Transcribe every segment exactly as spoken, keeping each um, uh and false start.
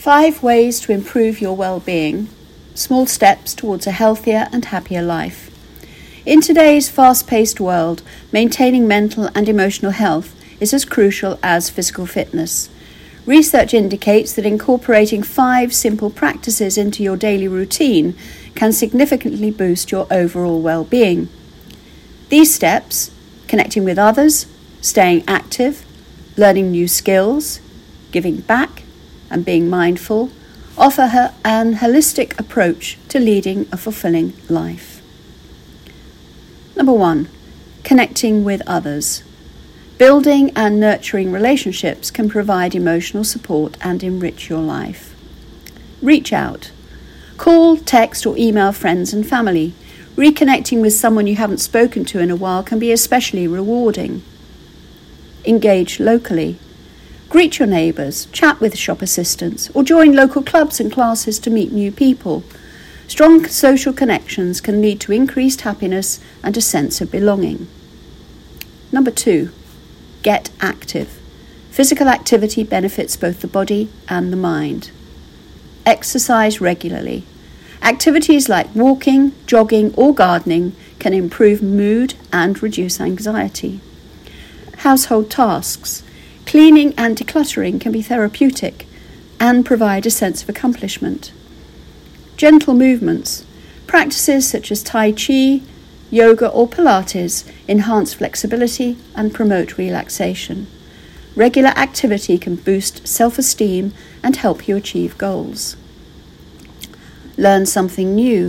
Five ways to improve your well-being. Small steps towards a healthier and happier life. In today's fast-paced world, maintaining mental and emotional health is as crucial as physical fitness. Research indicates that incorporating five simple practices into your daily routine can significantly boost your overall well-being. These steps, connecting with others, staying active, learning new skills, giving back, and being mindful, offer her an holistic approach to leading a fulfilling life. Number one, connecting with others. Building and nurturing relationships can provide emotional support and enrich your life. Reach out. Call, text, or email friends and family. Reconnecting with someone you haven't spoken to in a while can be especially rewarding. Engage locally. Greet your neighbours, chat with shop assistants, or join local clubs and classes to meet new people. Strong social connections can lead to increased happiness and a sense of belonging. Number two, get active. Physical activity benefits both the body and the mind. Exercise regularly. Activities like walking, jogging, or gardening can improve mood and reduce anxiety. Household tasks. Cleaning and decluttering can be therapeutic and provide a sense of accomplishment. Gentle movements. Practices such as Tai Chi, yoga, or Pilates enhance flexibility and promote relaxation. Regular activity can boost self-esteem and help you achieve goals. Learn something new.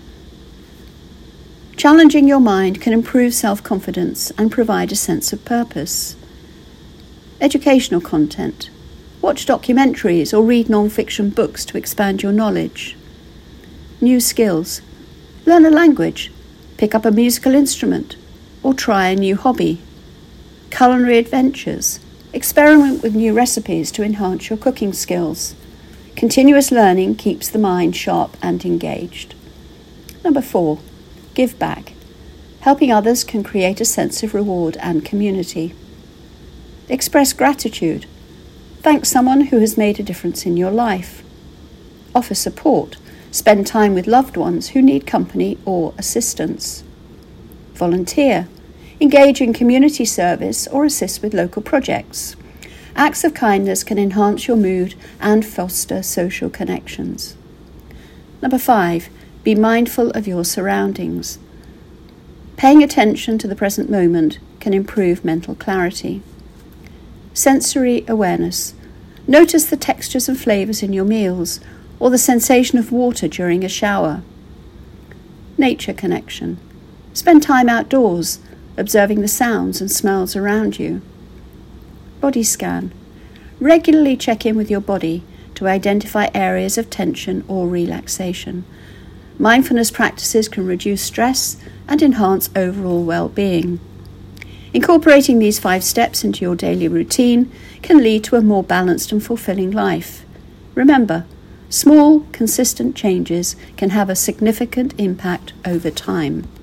Challenging your mind can improve self-confidence and provide a sense of purpose. Educational content. Watch documentaries or read non-fiction books to expand your knowledge. New skills. Learn a language, pick up a musical instrument, or try a new hobby. Culinary adventures. Experiment with new recipes to enhance your cooking skills. Continuous learning keeps the mind sharp and engaged. Number four, give back. Helping others can create a sense of reward and community. Express gratitude. Thank someone who has made a difference in your life. Offer support. Spend time with loved ones who need company or assistance. Volunteer. Engage in community service or assist with local projects. Acts of kindness can enhance your mood and foster social connections. Number five, be mindful of your surroundings. Paying attention to the present moment can improve mental clarity. Sensory awareness. Notice the textures and flavours in your meals or the sensation of water during a shower. Nature connection. Spend time outdoors, observing the sounds and smells around you. Body scan. Regularly check in with your body to identify areas of tension or relaxation. Mindfulness practices can reduce stress and enhance overall well-being. Incorporating these five steps into your daily routine can lead to a more balanced and fulfilling life. Remember, small, consistent changes can have a significant impact over time.